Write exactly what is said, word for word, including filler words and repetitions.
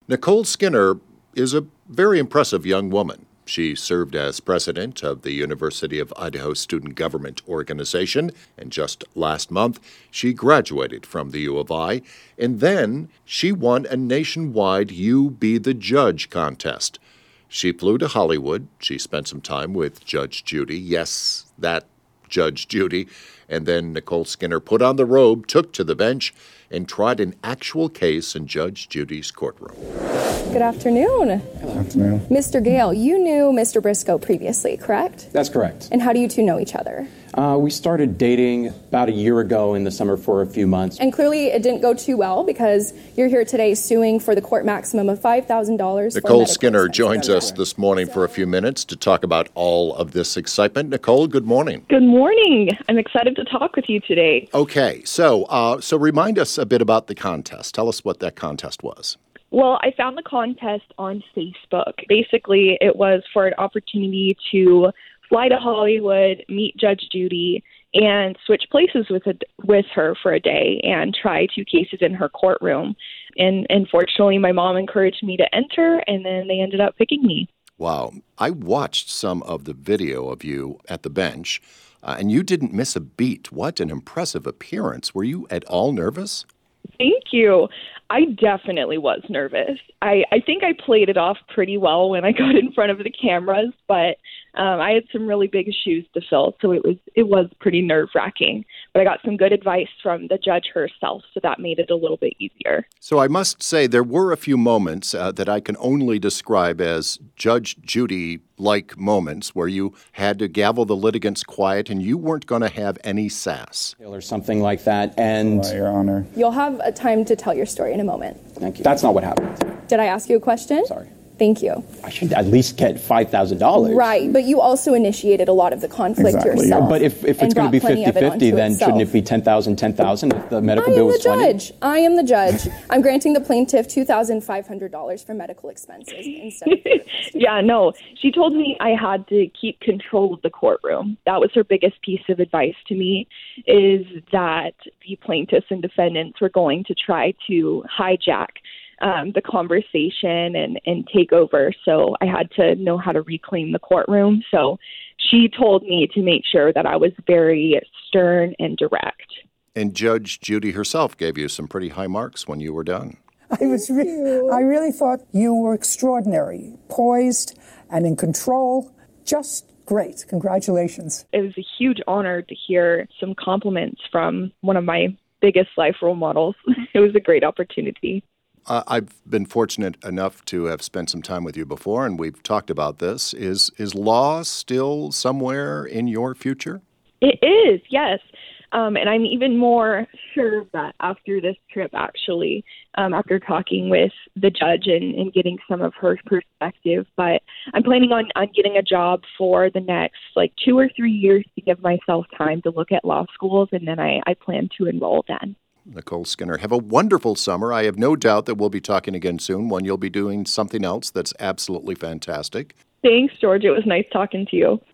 Nicole Skinner is a very impressive young woman. She served as president of the University of Idaho Student Government Organization, and just last month, she graduated from the U of I, and then she won a nationwide You Be the Judge contest. She flew to Hollywood. She spent some time with Judge Judy. Yes, that Judge Judy. And then Nicole Skinner put on the robe, took to the bench, and tried an actual case in Judge Judy's courtroom. Good afternoon. Good afternoon. Mister Gale, you knew Mister Briscoe previously, correct? That's correct. And how do you two know each other? Uh, we started dating about a year ago in the summer for a few months. And clearly it didn't go too well because you're here today suing for the court maximum of five thousand dollars. Nicole Skinner joins us this morning for a few minutes to talk about all of this excitement. Nicole, good morning. Good morning. I'm excited to talk with you today. Okay, so uh, so remind us a bit about the contest. Tell us what that contest was. Well, I found the contest on Facebook. Basically, it was for an opportunity to fly to Hollywood, meet Judge Judy, and switch places with a, with her for a day and try two cases in her courtroom. And unfortunately, my mom encouraged me to enter, and then they ended up picking me. Wow. I watched some of the video of you at the bench, uh, and you didn't miss a beat. What an impressive appearance. Were you at all nervous? Thank you. I definitely was nervous. I, I think I played it off pretty well when I got in front of the cameras, but um, I had some really big shoes to fill, so it was it was pretty nerve-wracking. But I got some good advice from the judge herself, so that made it a little bit easier. So I must say there were a few moments uh, that I can only describe as Judge Judy-like moments where you had to gavel the litigants quiet and you weren't going to have any sass. Or something like that, and... Uh, Your Honor. You'll have a time to tell your story in a moment. Thank you. That's not what happened. Did I ask you a question? Sorry. Thank you. I should at least get five thousand dollars. Right, but you also initiated a lot of the conflict Exactly, yourself. yeah. But if, if it's and going to be brought plenty of it fifty-fifty, onto then itself. shouldn't it be ten thousand, ten thousand if the medical I bill am was the twenty? judge. I am the judge. I'm granting the plaintiff two thousand five hundred dollars for medical expenses instead of... Yeah, no. She told me I had to keep control of the courtroom. That was her biggest piece of advice to me, is that the plaintiffs and defendants were going to try to hijack um, the conversation and, and take over. So I had to know how to reclaim the courtroom. So she told me to make sure that I was very stern and direct. And Judge Judy herself gave you some pretty high marks when you were done. I was re- I really thought you were extraordinary, poised and in control. Just great. Congratulations. It was a huge honor to hear some compliments from one of my biggest life role models. It was a great opportunity. Uh, I've been fortunate enough to have spent some time with you before, and we've talked about this. Is is law still somewhere in your future? It is, yes. Um, and I'm even more sure of that after this trip, actually, um, after talking with the judge and, and getting some of her perspective. But I'm planning on, on getting a job for the next, like, two or three years to give myself time to look at law schools, and then I, I plan to enroll then. Nicole Skinner, have a wonderful summer. I have no doubt that we'll be talking again soon when you'll be doing something else that's absolutely fantastic. Thanks, George. It was nice talking to you.